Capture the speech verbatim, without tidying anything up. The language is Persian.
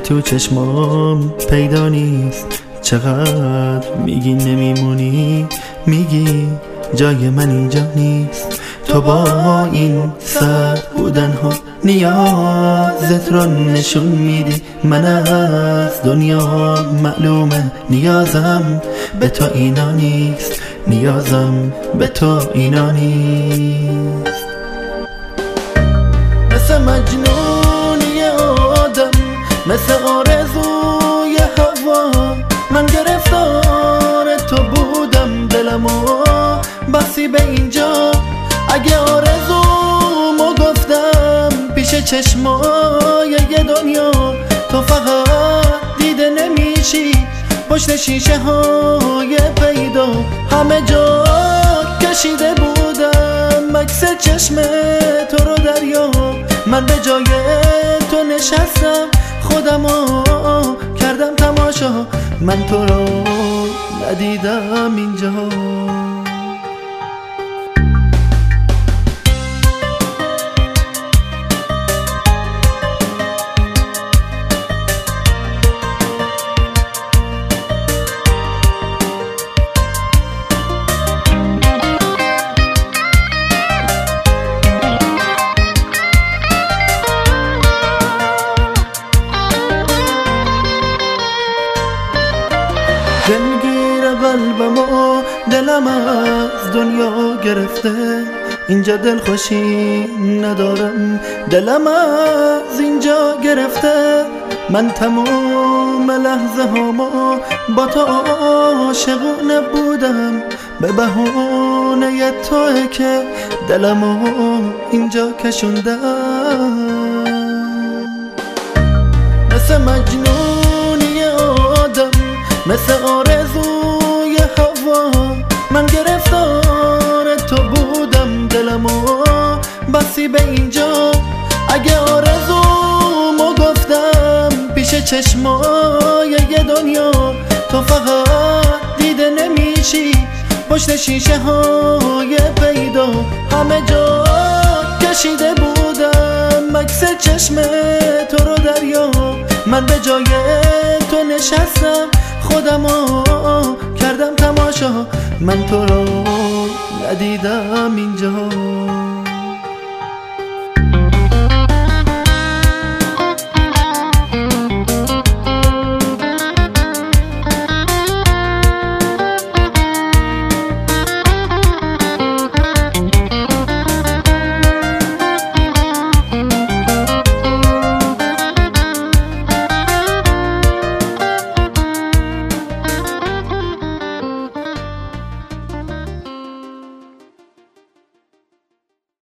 تو چشمام پیدا نیست. چقدر میگی نمیمونی، میگی جای من اینجا نیست. تو با این سرد بودن ها نیازت رو نشون میدی. من از دنیا معلومه نیازم به تو اینا نیست، نیازم به تو اینا نیست. مثل مجنونی آدم، مثل آرزوی هوا، من گرفتار تو بودم. دلمو بسی به اینجا، اگه آرزومو گفتم پیش چشمای یه دنیا. تو فقط دیده نمیشی پشت شیشه های پیدا. همه جا کشیده بودم عکس چشم تو رو دریا. من به جای تو نشستم، خودمو کردم تماشا. من تو رو ندیدم اینجا. دلگیر قلبمو دلم از دنیا گرفته. اینجا دلخوشی ندارم، دلم از اینجا گرفته. من تمام لحظه هامو با تو عاشقونه بودم. به بهونه توئه که دلمو اینجا کشوندم. مثل مجنونی آدم، مثل آرزوی هوا، من گرفتار تو بودم. دلمو بسی به اینجا، اگه آرزومو گفتم پیش چشمای یه دنیا. تو فقط دیده نمیشی پشت شیشه های پیدا. همه جا کشیده بودم عکس چشم تو رو دریا. من به جای تو نشستم، خودمو کردم تماشا. من تو رو ندیدم اینجا.